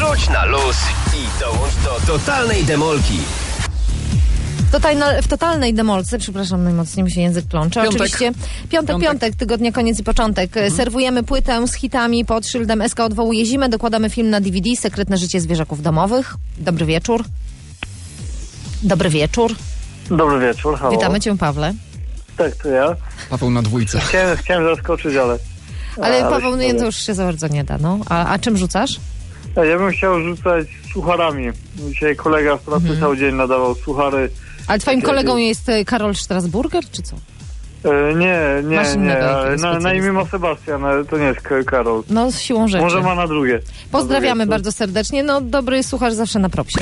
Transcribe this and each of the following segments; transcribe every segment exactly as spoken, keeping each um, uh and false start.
Wrzuć na luz i dołącz do totalnej demolki. Totalna, w totalnej demolce, przepraszam, najmocniej mi się język plącze. Piątek. Oczywiście piątek, piątek, piątek, tygodnia koniec i początek. Mhm. Serwujemy płytę z hitami pod szyldem S K odwołuje zimę. Dokładamy film na D V D, Sekretne życie zwierzaków domowych. Dobry wieczór. Dobry wieczór. Dobry wieczór, halo. Witamy cię, Pawle. Tak, to ja. Paweł na dwójce. Chciałem, chciałem zaskoczyć, ale... Ale, ale Paweł, się no to już się za bardzo nie da, no. A, a czym rzucasz? Ja bym chciał rzucać sucharami. Dzisiaj kolega w pracy mhm. cały dzień nadawał suchary. Ale twoim kolegą jest Karol Strasburger, czy co? E, nie, nie, Masz nie. Na, na imię ma Sebastian, ale to nie jest Karol. No, z siłą rzeczy. Może ma na drugie. Pozdrawiamy bardzo serdecznie. No, dobry sucharz zawsze na propsie.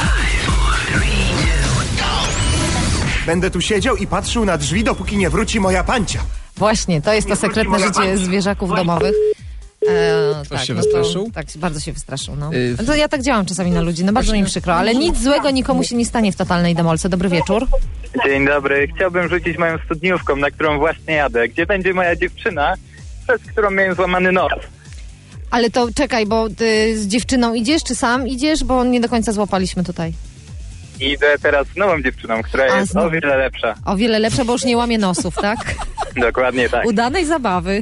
Będę tu siedział i patrzył na drzwi, dopóki nie wróci moja pancia. Właśnie, to jest to sekretne życie zwierzaków domowych. E, Ktoś tak, się no wystraszył? To, tak, bardzo się wystraszył. No. Yy, no to ja tak działam czasami na ludzi, no bardzo mi przykro, ale nic złego nikomu się nie stanie w totalnej demolce. Dobry wieczór. Dzień dobry. Chciałbym rzucić moją studniówką, na którą właśnie jadę. Gdzie będzie moja dziewczyna, przez którą miałem złamany nos. Ale to czekaj, bo ty z dziewczyną idziesz, czy sam idziesz, bo nie do końca złapaliśmy tutaj. Idę teraz z nową dziewczyną, która A, jest znowu. o wiele lepsza. O wiele lepsze, bo już nie łamie nosów, tak? Dokładnie tak. Udanej zabawy.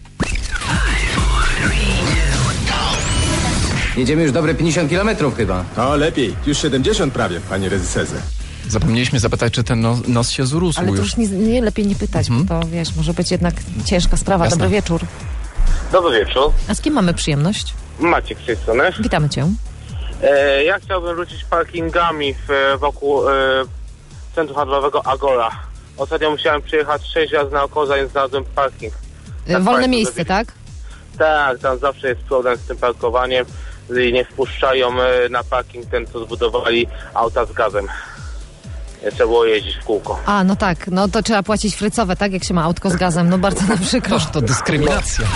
Jedziemy już dobre pięćdziesiąt kilometrów chyba. O, lepiej. Już siedemdziesiąt prawie, panie rezyserze. Zapomnieliśmy zapytać, czy ten nos, nos się zrósł Ale to już. już nie, nie lepiej nie pytać, mhm. bo to wiesz, może być jednak ciężka sprawa. Jasne. Dobry wieczór. Dobry wieczór. A z kim mamy przyjemność? Maciek z tej strony. Witamy cię. E, ja chciałbym rzucić parkingami w, wokół e, centrum handlowego Agora. Ostatnio musiałem przyjechać sześć razy naokoło, zanim znalazłem parking. Tak, wolne miejsce, żeby... tak? Tak, tam zawsze jest problem z tym parkowaniem i nie wpuszczają na parking ten, co zbudowali auta z gazem. Trzeba było jeździć w kółko. A, no tak, no to trzeba płacić frycowe, tak? Jak się ma autko z gazem, no bardzo nam przykro. Toż to dyskryminacja.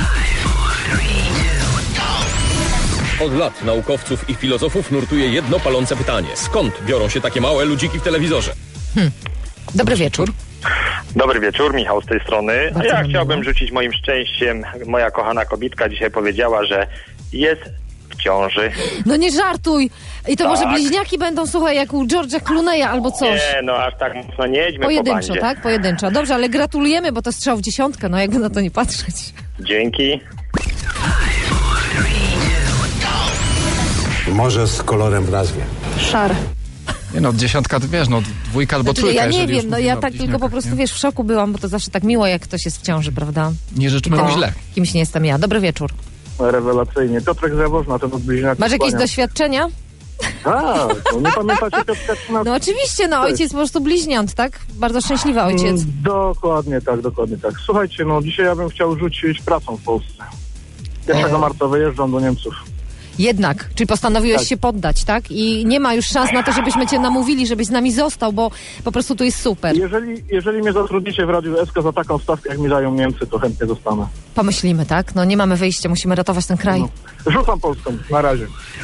Od lat naukowców i filozofów nurtuje jedno palące pytanie. Skąd biorą się takie małe ludziki w telewizorze? Hmm. Dobry wieczór. Dobry wieczór, Michał z tej strony. Bardzo ja miło. chciałbym rzucić moim szczęściem. Moja kochana kobitka dzisiaj powiedziała, że jest w ciąży. No nie żartuj! I to Tak. może bliźniaki będą, słuchaj, jak u George'a Clooney'a albo coś. Nie, no aż tak mocno nie jedźmy Pojedynczo, po bandzie. tak? Pojedynczo. Dobrze, ale gratulujemy, bo to strzał w dziesiątkę, no jakby na to nie patrzeć. Dzięki. Może z kolorem w nazwie. Szar. Nie no, dziesiątka, wiesz, no dwójka albo Znaczy, trójka. ja nie jeżeli już wiem, no mówimy ja o tak tylko bliźniakach, po prostu, nie? wiesz, w szoku byłam, bo to zawsze tak miło, jak ktoś jest w ciąży, prawda? Nie życzymy mu źle. Kimś nie jestem ja. Dobry wieczór. Rewelacyjnie. Piotrek Zawożna, ten od bliźniaków. Masz jakieś kłania. doświadczenia? Tak, no nie pamiętacie Piotrka Trzynastego? No oczywiście, no ojciec po prostu bliźniąt, tak? Bardzo szczęśliwy ojciec. Mm, Dokładnie tak, dokładnie tak. Słuchajcie, no dzisiaj ja bym chciał rzucić pracą w Polsce. pierwszego marca wyjeżdżam do Niemców. Jednak, czyli postanowiłeś Tak. się poddać, tak? I nie ma już szans na to, żebyśmy cię namówili, żebyś z nami został, bo po prostu tu jest super. Jeżeli, jeżeli mnie zatrudnicie w Radiu S K za taką stawkę, jak mi dają Niemcy, to chętnie zostanę. Pomyślimy, tak? No nie mamy wyjścia, musimy ratować ten kraj. No. Rzucam Polską, na razie.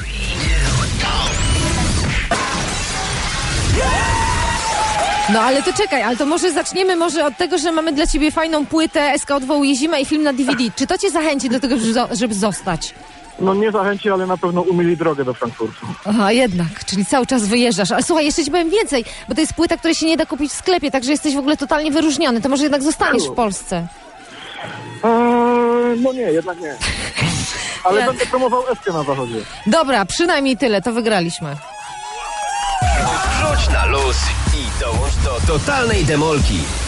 No ale to czekaj, ale to może zaczniemy może od tego, że mamy dla ciebie fajną płytę S K odwołuje zimę i film na D V D. Czy to cię zachęci do tego, żeby- żeby zostać? No nie zachęci, ale na pewno umyli drogę do Frankfurtu. Aha, jednak, czyli cały czas wyjeżdżasz. Ale słuchaj, jeszcze ci powiem więcej, bo to jest płyta, której się nie da kupić w sklepie, także jesteś w ogóle totalnie wyróżniony. To może jednak zostaniesz w Polsce. Eee, no nie, jednak nie. Ale Nie. będę promował S K na zachodzie. Dobra, przynajmniej tyle, to wygraliśmy. Wrzuć na luz i dołącz do totalnej demolki.